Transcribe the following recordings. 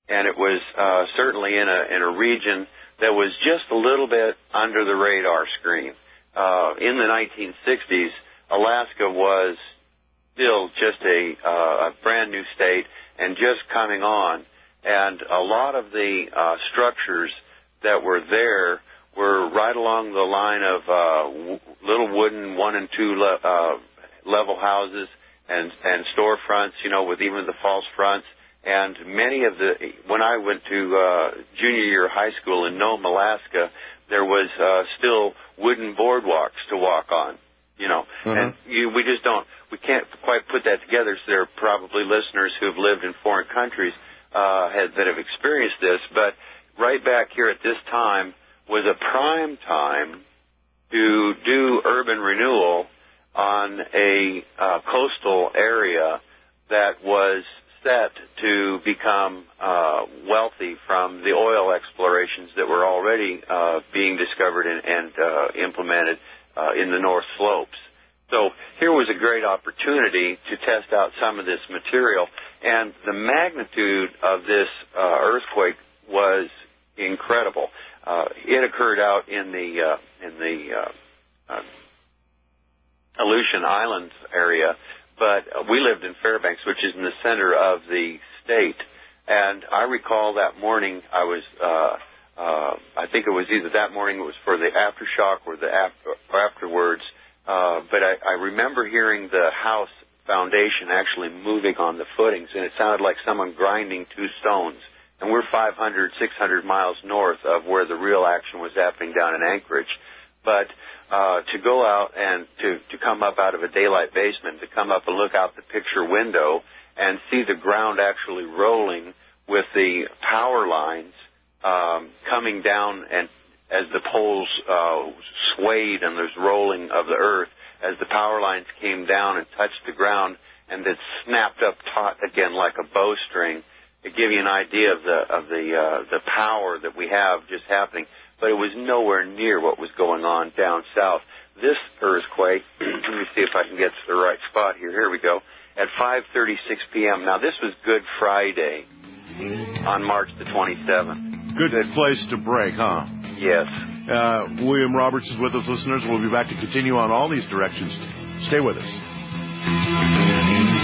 and it was certainly in a region that was just a little bit under the radar screen. In the 1960s, Alaska was still just a brand new state and just coming on, and a lot of the structures that were there were right along the line of little wooden 1 and 2 level houses and storefronts, with even the false fronts. And when I went to junior year high school in Nome, Alaska, there was still wooden boardwalks to walk on, and we can't quite put that together. So there are probably listeners who have lived in foreign countries that have experienced this, but right back here at this time was a prime time to do urban renewal on a coastal area that was set to become wealthy from the oil explorations that were already being discovered and implemented in the North Slopes. So here was a great opportunity to test out some of this material, and the magnitude of this earthquake was incredible. It occurred out in the Aleutian Islands area, but we lived in Fairbanks, which is in the center of the state. And I recall that morning I think it was either that morning it was for the aftershock or afterwards. But I remember hearing the house foundation actually moving on the footings, and it sounded like someone grinding 2 stones. And we're 500, 600 miles north of where the real action was happening down in Anchorage. But to go out and to come up out of a daylight basement, to come up and look out the picture window and see the ground actually rolling with the power lines coming down, and as the poles swayed and there's rolling of the earth, as the power lines came down and touched the ground and then snapped up taut again like a bowstring, to give you an idea of the power that we have just happening. But it was nowhere near what was going on down south. This earthquake, let me see if I can get to the right spot here. Here we go. At 5:36 p.m. Now, this was Good Friday on March the 27th. Good place to break, huh? Yes. William Roberts is with us, listeners. We'll be back to continue on all these directions. Stay with us.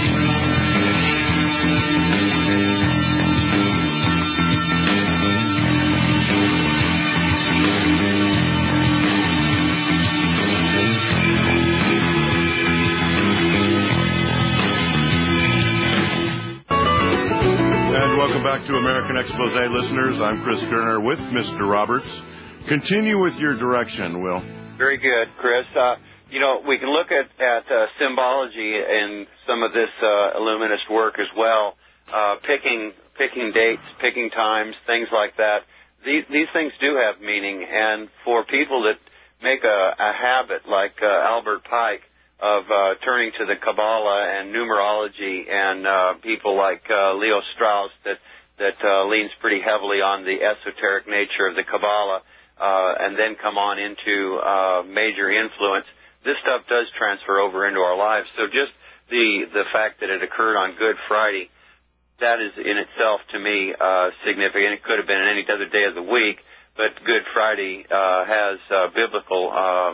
Welcome back to American Expose, listeners. I'm Chris Kerner with Mr. Roberts. Continue with your direction, Will. Very good, Chris. We can look at symbology in some of this illuminist work as well, picking dates, picking times, things like that. These things do have meaning, and for people that make a habit like Albert Pike of turning to the Kabbalah and numerology, and people like Leo Strauss that leans pretty heavily on the esoteric nature of the Kabbalah, and then come on into major influence. This stuff does transfer over into our lives. So just the fact that it occurred on Good Friday, that is in itself, to me, significant. It could have been any other day of the week, but Good Friday has biblical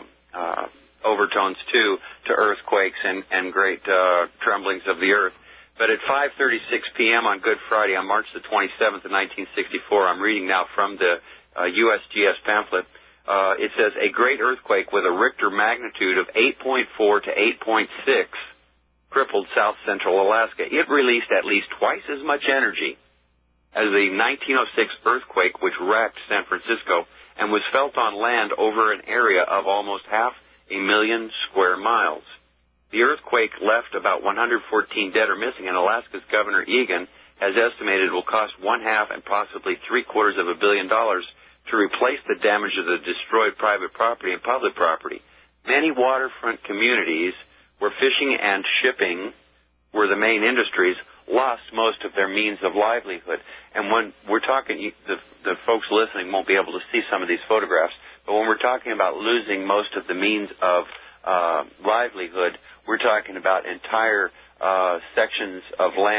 overtones too to earthquakes and great tremblings of the earth. But at 5:36 p.m. on Good Friday, on March the 27th of 1964, I'm reading now from the USGS pamphlet. It says, a great earthquake with a Richter magnitude of 8.4 to 8.6 crippled south central Alaska. It released at least twice as much energy as the 1906 earthquake, which wrecked San Francisco and was felt on land over an area of almost 500,000 square miles. The earthquake left about 114 dead or missing, and Alaska's Governor Egan has estimated it will cost $1/2 and possibly $750 million to replace the damage of the destroyed private property and public property. Many waterfront communities where fishing and shipping were the main industries lost most of their means of livelihood. And when we're talking, the folks listening won't be able to see some of these photographs, but when we're talking about losing most of the means of livelihood, we're talking about entire sections of land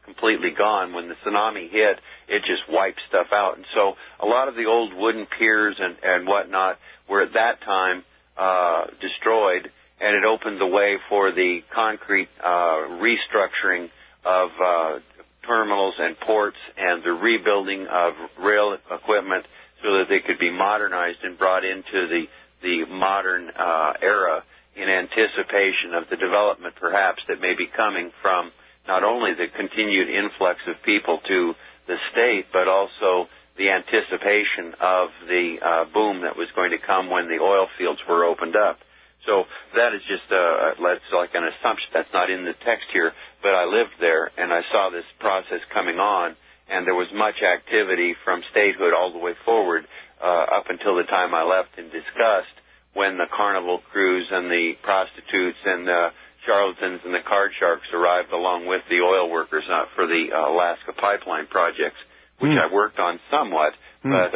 completely gone. When the tsunami hit, it just wiped stuff out. And so a lot of the old wooden piers and whatnot were at that time destroyed, and it opened the way for the concrete restructuring of terminals and ports and the rebuilding of rail equipment so that they could be modernized and brought into the modern era in anticipation of the development perhaps that may be coming from not only the continued influx of people to the state, but also the anticipation of the boom that was going to come when the oil fields were opened up. So that is just that's like an assumption. That's not in the text here, but I lived there and I saw this process coming on, and there was much activity from statehood all the way forward up until the time I left and discussed when the carnival crews and the prostitutes and the charlatans and the card sharks arrived along with the oil workers for the Alaska pipeline projects, which I worked on somewhat, but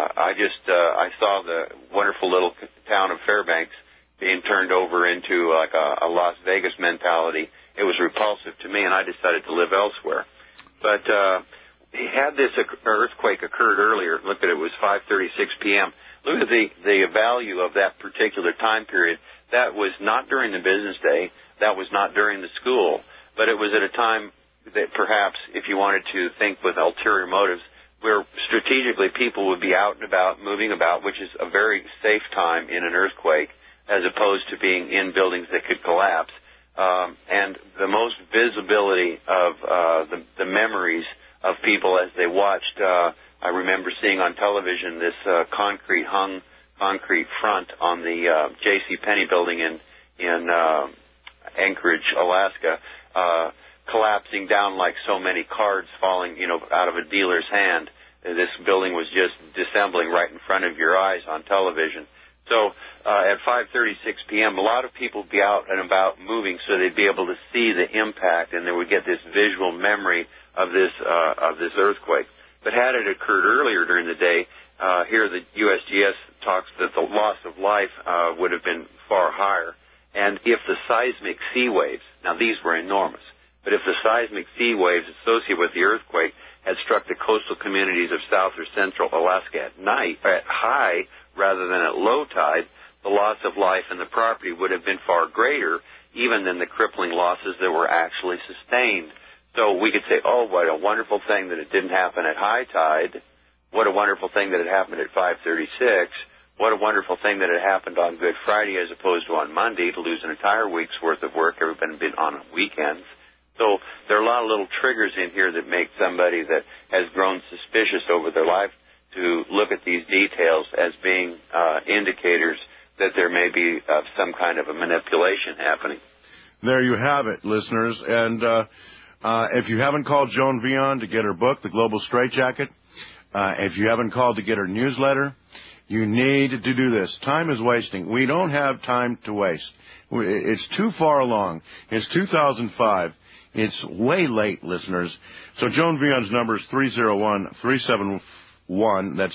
I saw the wonderful little town of Fairbanks being turned over into like a Las Vegas mentality. It was repulsive to me, and I decided to live elsewhere. But had this earthquake occurred earlier, look at it, was 5:36 p.m. Look at the value of that particular time period. That was not during the business day. That was not during the school. But it was at a time that perhaps, if you wanted to think with ulterior motives, where strategically people would be out and about, moving about, which is a very safe time in an earthquake, as opposed to being in buildings that could collapse. And the most visibility of the memories of people as they watched, I remember seeing on television this concrete front on the J.C. Penney building in Anchorage, Alaska, collapsing down like so many cards falling, out of a dealer's hand. This building was just dissembling right in front of your eyes on television. So at 5:36 p.m., a lot of people would be out and about moving, so they'd be able to see the impact, and they would get this visual memory of this earthquake. But had it occurred earlier during the day, here the USGS talks that the loss of life would have been far higher. And if the seismic sea waves, now these were enormous, but if the seismic sea waves associated with the earthquake had struck the coastal communities of South or Central Alaska at high rather than at low tide, the loss of life and the property would have been far greater even than the crippling losses that were actually sustained. So we could say, oh, what a wonderful thing that it didn't happen at high tide. What a wonderful thing that it happened at 5:36. What a wonderful thing that it happened on Good Friday as opposed to on Monday, to lose an entire week's worth of work, everybody been on weekends. So there are a lot of little triggers in here that make somebody that has grown suspicious over their life to look at these details as being indicators that there may be some kind of a manipulation happening. There you have it, listeners. And if you haven't called Joan Vion to get her book, The Global Straitjacket, if you haven't called to get her newsletter, you need to do this. Time is wasting. We don't have time to waste. It's too far along. It's 2005. It's way late, listeners. So Joan Vion's number is 301-371. That's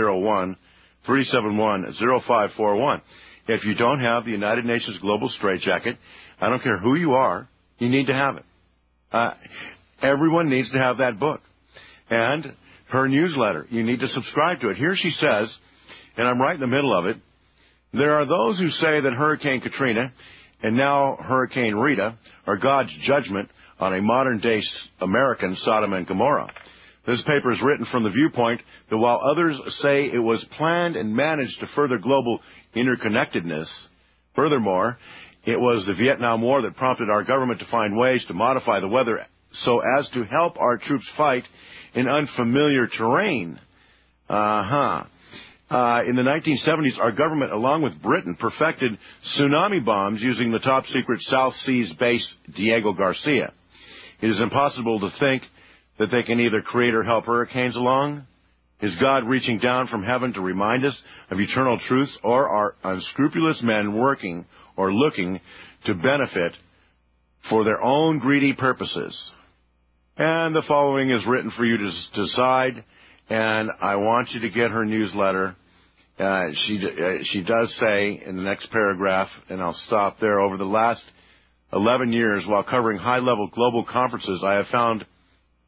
301-371-0541. If you don't have the United Nations Global Straitjacket, I don't care who you are, you need to have it. Everyone needs to have that book. And her newsletter, you need to subscribe to it. Here she says, and I'm right in the middle of it, there are those who say that Hurricane Katrina and now Hurricane Rita are God's judgment on a modern-day American Sodom and Gomorrah. This paper is written from the viewpoint that while others say it was planned and managed to further global interconnectedness, furthermore, it was the Vietnam War that prompted our government to find ways to modify the weather so as to help our troops fight in unfamiliar terrain. In the 1970s, our government, along with Britain, perfected tsunami bombs using the top-secret South Seas base Diego Garcia. It is impossible to think that they can either create or help hurricanes along. Is God reaching down from heaven to remind us of eternal truths, or are unscrupulous men working or looking to benefit for their own greedy purposes? And the following is written for you to decide, and I want you to get her newsletter. She does say in the next paragraph, and I'll stop there, over the last 11 years, while covering high-level global conferences, I have found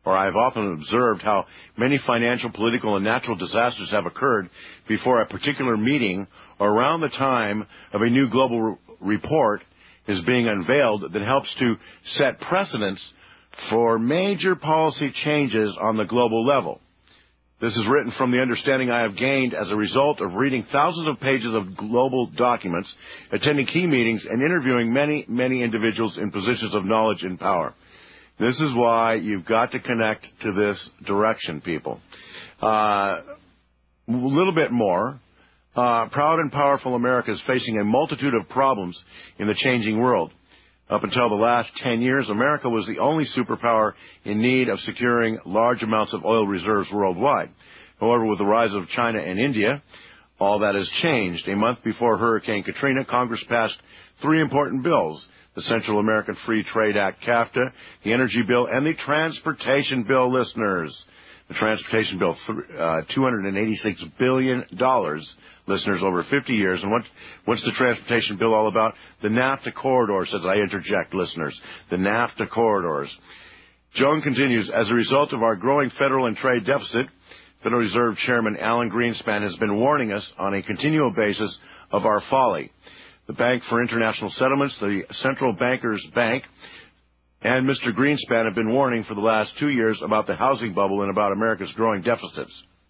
or I've often observed how many financial, political, and natural disasters have occurred before a particular meeting or around the time of a new global report is being unveiled that helps to set precedents for major policy changes on the global level. This is written from the understanding I have gained as a result of reading thousands of pages of global documents, attending key meetings, and interviewing many, many individuals in positions of knowledge and power. This is why you've got to connect to this direction, people. A little bit more. Proud and powerful America is facing a multitude of problems in the changing world. Up until the last 10 years, America was the only superpower in need of securing large amounts of oil reserves worldwide. However, with the rise of China and India, all that has changed. A month before Hurricane Katrina, Congress passed 3 important bills: the Central American Free Trade Act, CAFTA, the Energy Bill, and the Transportation Bill, listeners. The Transportation Bill, $286 billion, listeners, over 50 years. And what's the Transportation Bill all about? The NAFTA corridors, as I interject, listeners. The NAFTA corridors. Joan continues, as a result of our growing federal and trade deficit, Federal Reserve Chairman Alan Greenspan has been warning us on a continual basis of our folly. The Bank for International Settlements, the Central Bankers Bank, and Mr. Greenspan have been warning for the last 2 years about the housing bubble and about America's growing deficits.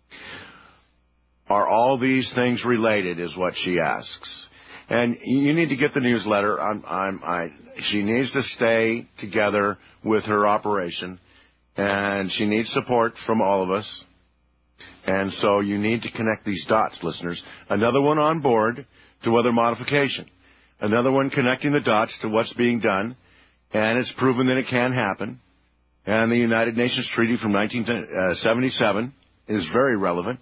Are all these things related, is what she asks. And you need to get the newsletter. She needs to stay together with her operation, and she needs support from all of us. And so you need to connect these dots, listeners. Another one on board to weather modification. Another one connecting the dots to what's being done. And it's proven that it can happen. And the United Nations Treaty from 1977 is very relevant.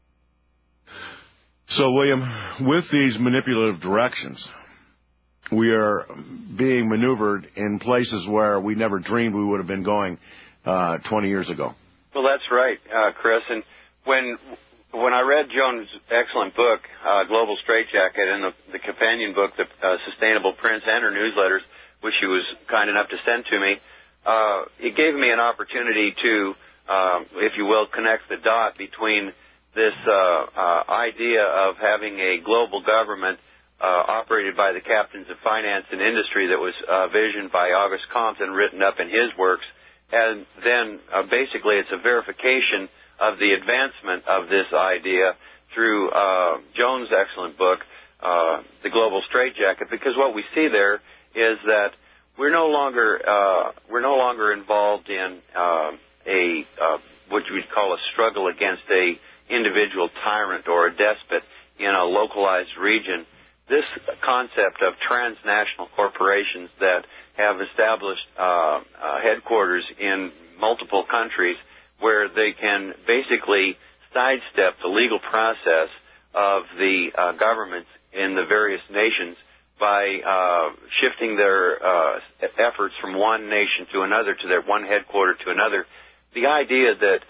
So, William, with these manipulative directions, we are being maneuvered in places where we never dreamed we would have been going 20 years ago. Well, that's right, Chris. And when I read Joan's excellent book, Global Straitjacket, and the companion book, The Sustainable Prince, and her newsletters, which she was kind enough to send to me, it gave me an opportunity to, if you will, connect the dot between this idea of having a global government operated by the captains of finance and industry that was visioned by Auguste Comte and written up in his works, and then basically it's a verification of the advancement of this idea through Joan's excellent book, The Global Straitjacket, because what we see there is that we're no longer involved in what you would call a struggle against a individual tyrant or a despot in a localized region. This concept of transnational corporations that have established headquarters in multiple countries where they can basically sidestep the legal process of the governments in the various nations by shifting their efforts from one nation to another, to their one headquarter to another. The idea that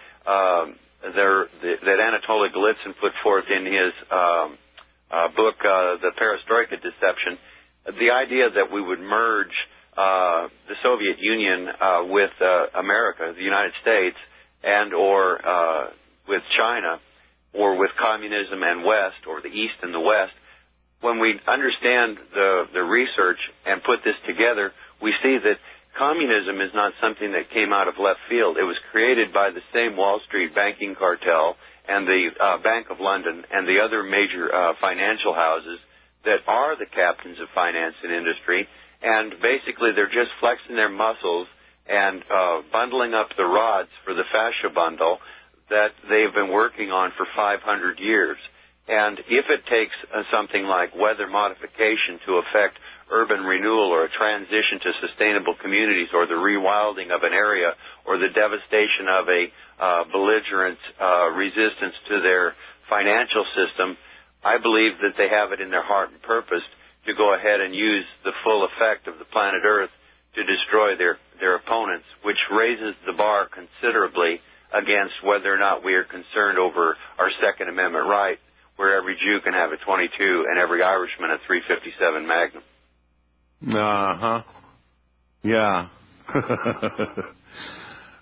that Anatoly Golitsyn put forth in his book, The Perestroika Deception, the idea that we would merge the Soviet Union with America, the United States, and or with China, or with communism and West, or the East and the West. When we understand the research and put this together, we see that communism is not something that came out of left field. It was created by the same Wall Street banking cartel and the Bank of London and the other major financial houses that are the captains of finance and industry. And basically they're just flexing their muscles and bundling up the rods for the fascia bundle that they've been working on for 500 years. And if it takes something like weather modification to affect urban renewal or a transition to sustainable communities or the rewilding of an area or the devastation of a belligerent resistance to their financial system, I believe that they have it in their heart and purpose to go ahead and use the full effect of the planet Earth to destroy their opponents, which raises the bar considerably against whether or not we are concerned over our Second Amendment right, where every Jew can have a .22 and every Irishman a .357 Magnum. Yeah.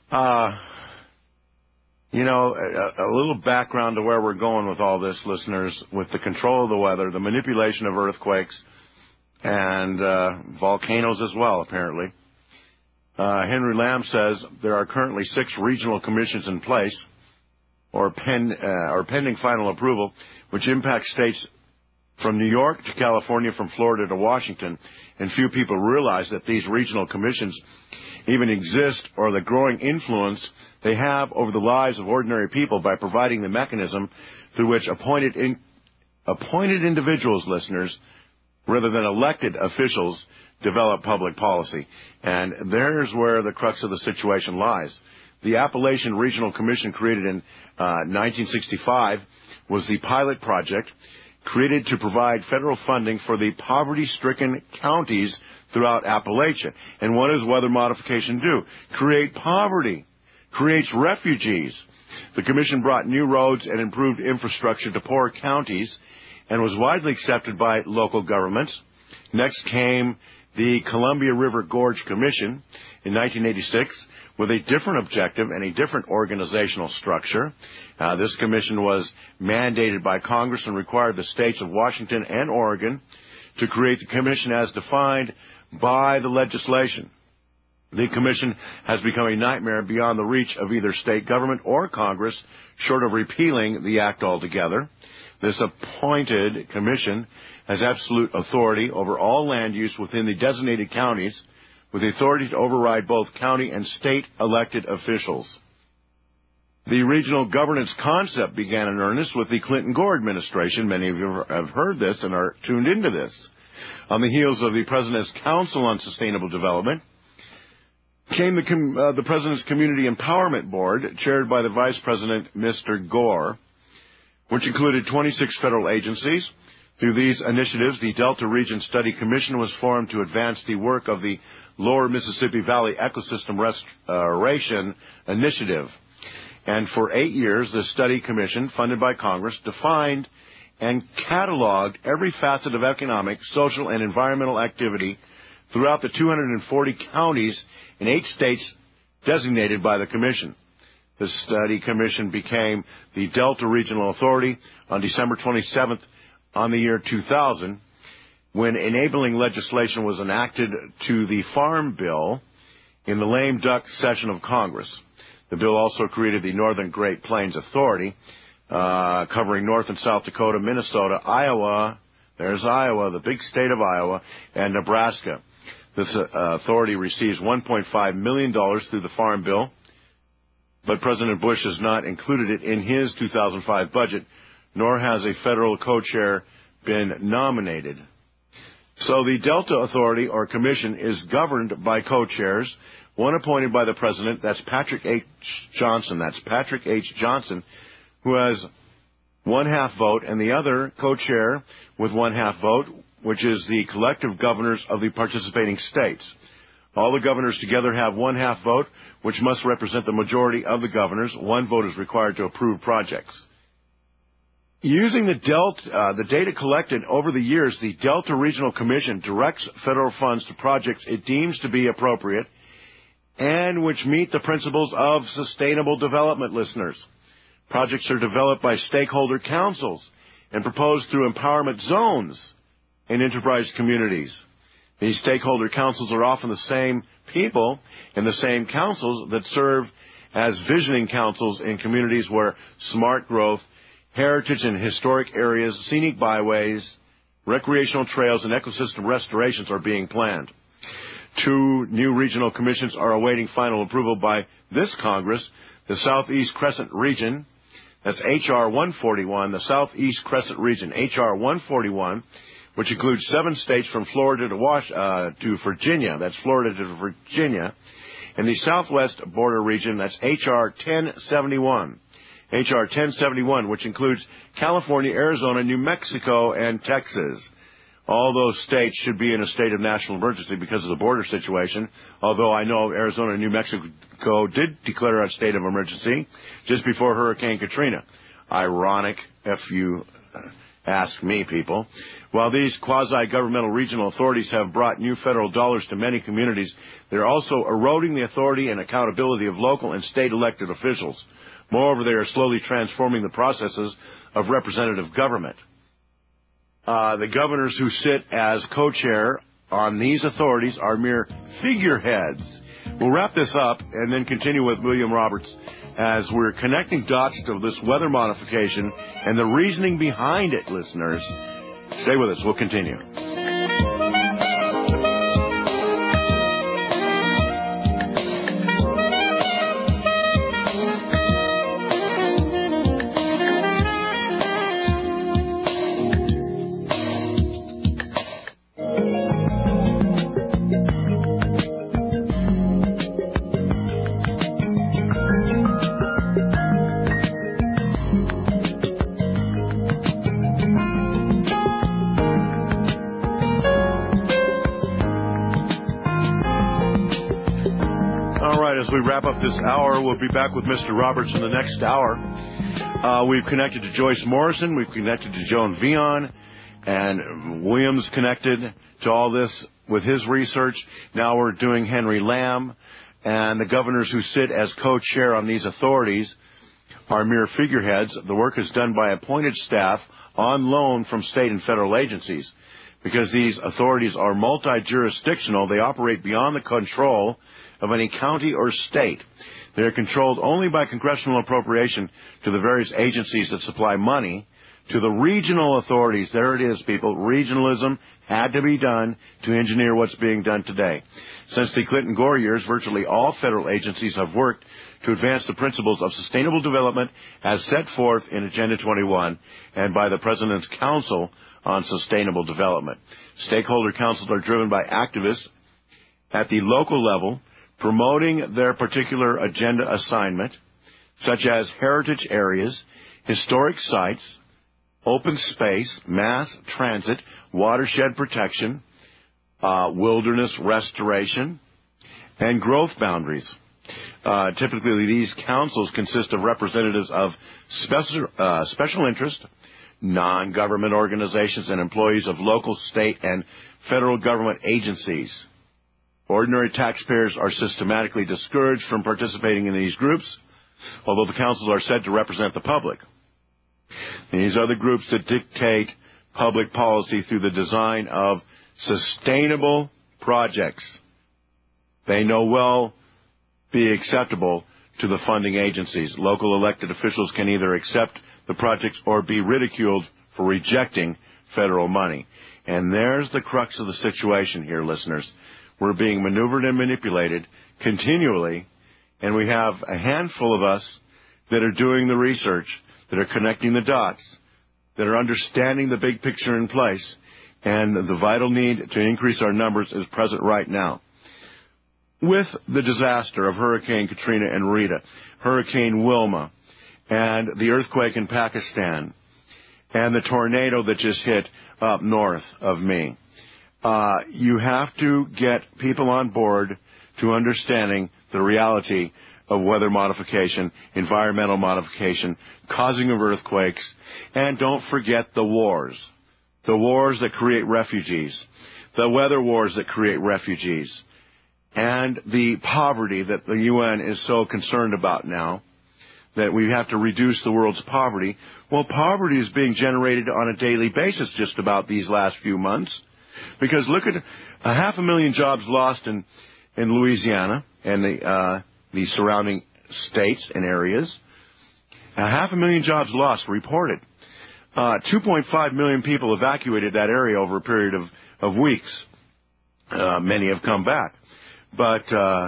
A little background to where we're going with all this, listeners, with the control of the weather, the manipulation of earthquakes, and volcanoes as well, apparently. Henry Lamb says there are currently 6 regional commissions in place or pending final approval, which impact states from New York to California, from Florida to Washington, and few people realize that these regional commissions even exist, or the growing influence they have over the lives of ordinary people by providing the mechanism through which appointed individuals, listeners, rather than elected officials, develop public policy. And there's where the crux of the situation lies. The Appalachian Regional Commission, created in 1965, was the pilot project created to provide federal funding for the poverty-stricken counties throughout Appalachia. And what does weather modification do? Create poverty, creates refugees. The commission brought new roads and improved infrastructure to poor counties and was widely accepted by local governments. Next came the Columbia River Gorge Commission in 1986 with a different objective and a different organizational structure. This commission was mandated by Congress and required the states of Washington and Oregon to create the commission as defined by the legislation. The commission has become a nightmare beyond the reach of either state government or Congress, short of repealing the act altogether. This appointed commission has absolute authority over all land use within the designated counties, with the authority to override both county and state elected officials. The regional governance concept began in earnest with the Clinton-Gore administration. Many of you have heard this and are tuned into this. On the heels of the President's Council on Sustainable Development came the President's Community Empowerment Board, chaired by the Vice President, Mr. Gore, which included 26 federal agencies. Through these initiatives, the Delta Region Study Commission was formed to advance the work of the Lower Mississippi Valley Ecosystem Restoration Initiative. And for 8 years, the Study Commission, funded by Congress, defined and cataloged every facet of economic, social, and environmental activity throughout the 240 counties in 8 states designated by the Commission. The Study Commission became the Delta Regional Authority on December 27th on the year 2000, when enabling legislation was enacted to the Farm Bill in the lame duck session of Congress. The bill also created the Northern Great Plains Authority, covering North and South Dakota, Minnesota, Iowa, there's Iowa, the big state of Iowa, and Nebraska. This authority receives $1.5 million through the Farm Bill, but President Bush has not included it in his 2005 budget, nor has a federal co-chair been nominated. So the Delta Authority, or Commission, is governed by co-chairs, one appointed by the President, that's Patrick H. Johnson, who has 1/2 vote, and the other co-chair with 1/2 vote, which is the collective governors of the participating states. All the governors together have 1/2 vote, which must represent the majority of the governors. 1 vote is required to approve projects. Using the data collected over the years, the Delta Regional Commission directs federal funds to projects it deems to be appropriate and which meet the principles of sustainable development, listeners. Projects are developed by stakeholder councils and proposed through empowerment zones in enterprise communities. These stakeholder councils are often the same people in the same councils that serve as visioning councils in communities where smart growth, heritage and historic areas, scenic byways, recreational trails, and ecosystem restorations are being planned. 2 new regional commissions are awaiting final approval by this Congress. The Southeast Crescent Region, that's H.R. 141, the Southeast Crescent Region, H.R. 141, which includes 7 states from Florida to Virginia, that's Florida to Virginia, and the Southwest Border Region, that's H.R. 1071. H.R. 1071, which includes California, Arizona, New Mexico, and Texas. All those states should be in a state of national emergency because of the border situation, although I know Arizona and New Mexico did declare a state of emergency just before Hurricane Katrina. Ironic, Ask me, people. While these quasi-governmental regional authorities have brought new federal dollars to many communities, they're also eroding the authority and accountability of local and state elected officials. Moreover, they are slowly transforming the processes of representative government. The governors who sit as co-chair on these authorities are mere figureheads. We'll wrap this up and then continue with William Roberts as we're connecting dots to this weather modification and the reasoning behind it, listeners. Stay with us. We'll continue. As we wrap up this hour, we'll be back with Mr. Roberts in the next hour. We've connected to Joyce Morrison. We've connected to Joan Vion. And William's connected to all this with his research. Now we're doing Henry Lamb. And the governors who sit as co-chair on these authorities are mere figureheads. The work is done by appointed staff on loan from state and federal agencies. Because these authorities are multi-jurisdictional, they operate beyond the control of any county or state. They are controlled only by congressional appropriation to the various agencies that supply money to the regional authorities. There it is, people. Regionalism had to be done to engineer what's being done today. Since the Clinton-Gore years, virtually all federal agencies have worked to advance the principles of sustainable development as set forth in Agenda 21 and by the President's Council on Sustainable Development. Stakeholder councils are driven by activists at the local level promoting their particular agenda assignment, such as heritage areas, historic sites, open space, mass transit, watershed protection, wilderness restoration, and growth boundaries. Typically, these councils consist of representatives of special interest, non-government organizations, and employees of local, state, and federal government agencies. Ordinary taxpayers are systematically discouraged from participating in these groups, although the councils are said to represent the public. These are the groups that dictate public policy through the design of sustainable projects. They know well be acceptable to the funding agencies. Local elected officials can either accept the projects or be ridiculed for rejecting federal money. And there's the crux of the situation here, listeners. We're being maneuvered and manipulated continually, and we have a handful of us that are doing the research, that are connecting the dots, that are understanding the big picture in place, and the vital need to increase our numbers is present right now. With the disaster of Hurricane Katrina and Rita, Hurricane Wilma, and the earthquake in Pakistan, and the tornado that just hit up north of me, you have to get people on board to understanding the reality of weather modification, environmental modification, causing of earthquakes, and don't forget the wars that create refugees, the weather wars that create refugees, and the poverty that the UN is so concerned about now, that we have to reduce the world's poverty. Well, poverty is being generated on a daily basis just about these last few months. Because look at 500,000 jobs lost in Louisiana and the surrounding states and areas. 500,000 jobs lost reported. 2.5 million people evacuated that area over a period of weeks. Many have come back. But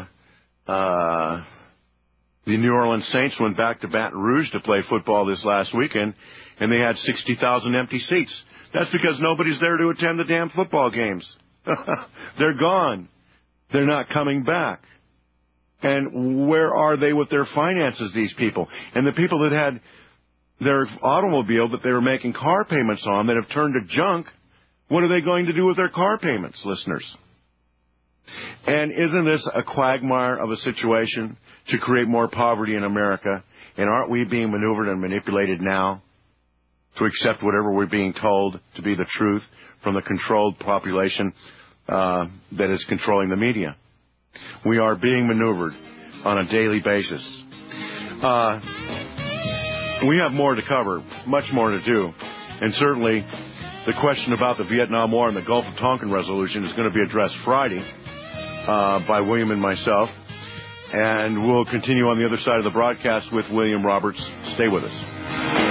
the New Orleans Saints went back to Baton Rouge to play football this last weekend, and they had 60,000 empty seats. That's because nobody's there to attend the damn football games. They're gone. They're not coming back. And where are they with their finances, these people? And the people that had their automobile that they were making car payments on that have turned to junk, what are they going to do with their car payments, listeners? And isn't this a quagmire of a situation to create more poverty in America? And aren't we being maneuvered and manipulated now? to accept whatever we're being told to be the truth from the controlled population that is controlling the media. We are being maneuvered on a daily basis. We have more to cover, much more to do, and certainly the question about the Vietnam War and the Gulf of Tonkin resolution is going to be addressed Friday by William and myself, and we'll continue on the other side of the broadcast with William Roberts. Stay with us.